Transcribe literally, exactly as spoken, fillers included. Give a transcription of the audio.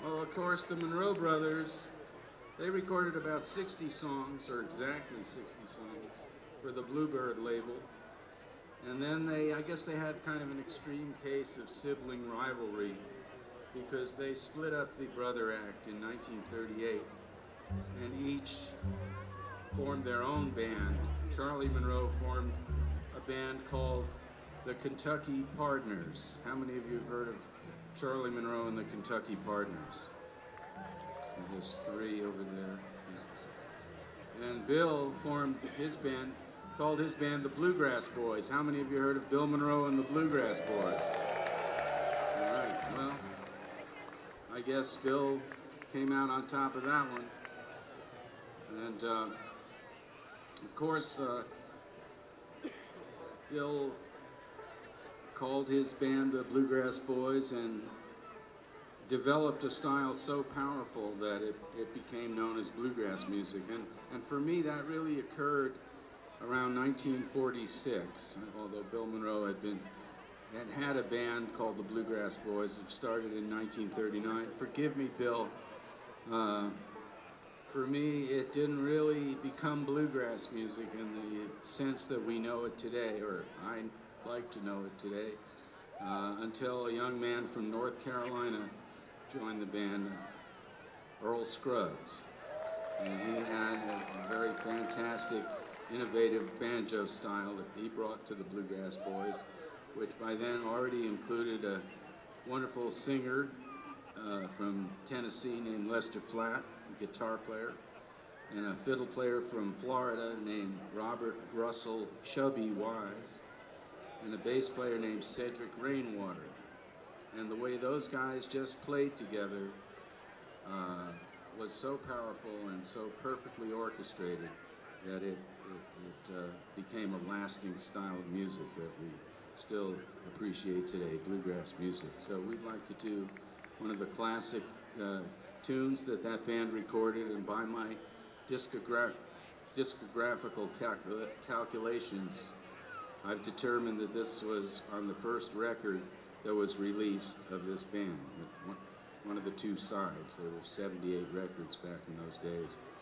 Well, of course, the Monroe Brothers, they recorded about sixty songs, or exactly sixty songs, for the Bluebird label. And then they, I guess they had kind of an extreme case of sibling rivalry because they split up the Brother Act in nineteen thirty-eight and each formed their own band. Charlie Monroe formed a band called the Kentucky Partners. How many of you have heard of Charlie Monroe and the Kentucky Partners? There's three over there. Yeah. And Bill formed his band, called his band the Bluegrass Boys. How many of you heard of Bill Monroe and the Bluegrass Boys? All right, well, I guess Bill came out on top of that one. And uh, of course, uh, Bill called his band the Bluegrass Boys and developed a style so powerful that it, it became known as bluegrass music. And, and for me, that really occurred around nineteen forty-six, although Bill Monroe had been had had a band called the Bluegrass Boys, which started in nineteen thirty-nine. Forgive me, Bill. Uh, for me, it didn't really become bluegrass music in the sense that we know it today, or I like to know it today, uh, until a young man from North Carolina joined the band, Earl Scruggs. And he had a, a very fantastic, innovative banjo style that he brought to the Bluegrass Boys, which by then already included a wonderful singer uh, from Tennessee named Lester Flatt, a guitar player, and a fiddle player from Florida named Robert Russell Chubby Wise, and a bass player named Cedric Rainwater. And the way those guys just played together uh, was so powerful and so perfectly orchestrated that it, it, it uh, became a lasting style of music that we still appreciate today, bluegrass music. So we'd like to do one of the classic uh, tunes that that band recorded, and by my discograph discographical calcul calculations, I've determined that this was on the first record that was released of this band, one, one of the two sides. There were seventy-eight records back in those days.